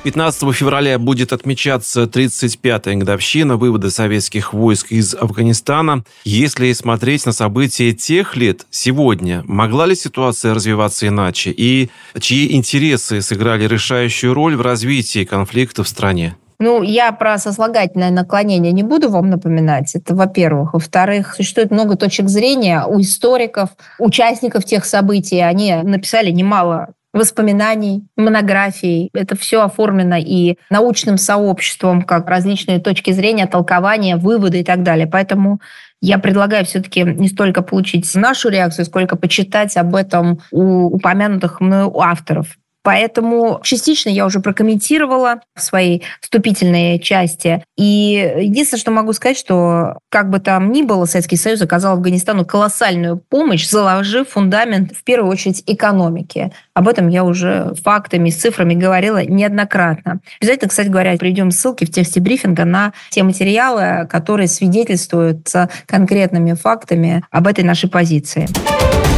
15 февраля будет отмечаться 35-я годовщина вывода советских войск из Афганистана. Если смотреть на события тех лет, сегодня, могла ли ситуация развиваться иначе? И чьи интересы сыграли решающую роль в развитии конфликта в стране? Я про сослагательное наклонение не буду вам напоминать. Это, во-первых. Во-вторых, существует много точек зрения у историков, участников тех событий. Они написали немало воспоминаний, монографий. Это все оформлено и научным сообществом, как различные точки зрения, толкования, выводы и так далее. Поэтому я предлагаю все-таки не столько получить нашу реакцию, сколько почитать об этом у упомянутых мною авторов. Поэтому частично я уже прокомментировала в своей вступительной части. И единственное, что могу сказать, что как бы там ни было, Советский Союз оказал Афганистану колоссальную помощь, заложив фундамент, в первую очередь, экономики. Об этом я уже фактами, с цифрами говорила неоднократно. Обязательно, кстати говоря, приведем ссылки в тексте брифинга на те материалы, которые свидетельствуют с конкретными фактами об этой нашей позиции.